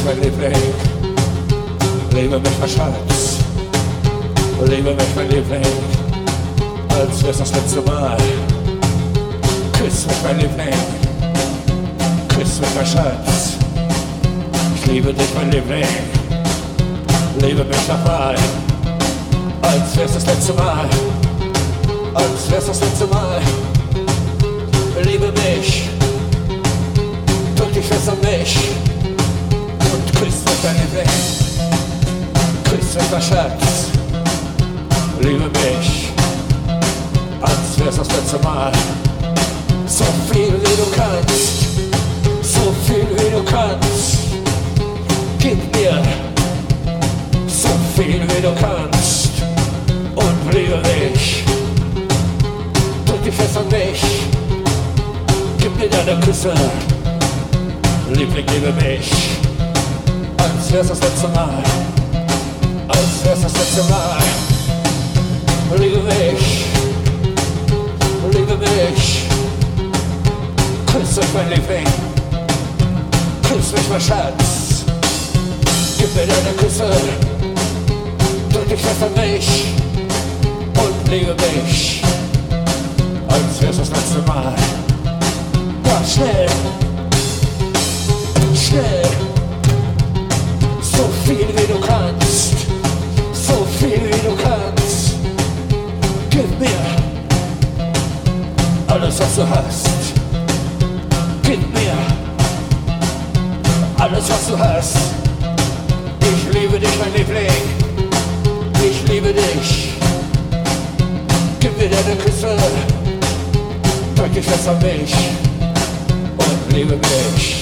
mein Liebling, liebe mich, mein Schatz, liebe mich, mein Liebling, als wär's das letzte Mal. Küss mich, mein Liebling, küss mich, mein Schatz, ich liebe dich, mein Liebling, liebe mich nochmal, als wär's das letzte Mal, als wär's das letzte Mal. Liebe mich, drück dich fest an mich und küss mich, mein Liebling, küss mich, mein Schatz, liebe mich, als wär's das letzte Mal. So viel wie du kannst, so viel wie du kannst, gib mir so viel wie du kannst und liebe mich, drück dich fest an mich, gib mir deine Küsse, Liebling, liebe mich, als wär's das letzte Mal, als wär's das letzte Mal, liebe mich, liebe mich, küss mich, mein Liebling, küss mich, mein Schatz, gib mir deine Küsse, drück dich fest an mich und liebe mich, als wär's das letzte Mal. Ja, schnell, schnell, so viel wie du kannst, so viel wie du kannst, gib mir alles, was du hast, gib mir alles, was du hast. Ich liebe dich, mein Liebling, ich liebe dich, gib mir deine Küsse, drück dich fest an mich und liebe mich,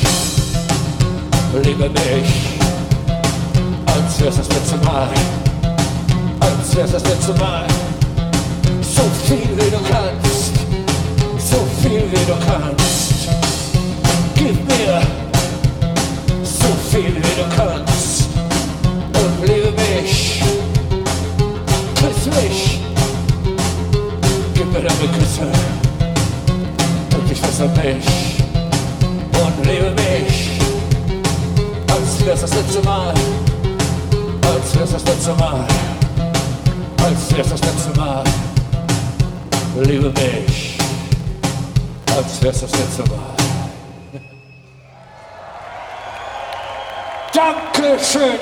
als wär's das letzte Mal, als wär's das letzte Mal. So viel wie du kannst, so viel wie du kannst, gib mir so viel wie du kannst und liebe mich, küss mich, gib mir deine Küsse, drück dich fest an mich und liebe mich, als wär's das letzte Mal, als wär's das letzte Mal, als wär's das letzte Mal, liebe mich, als wär's das letzte Mal. Dankeschön!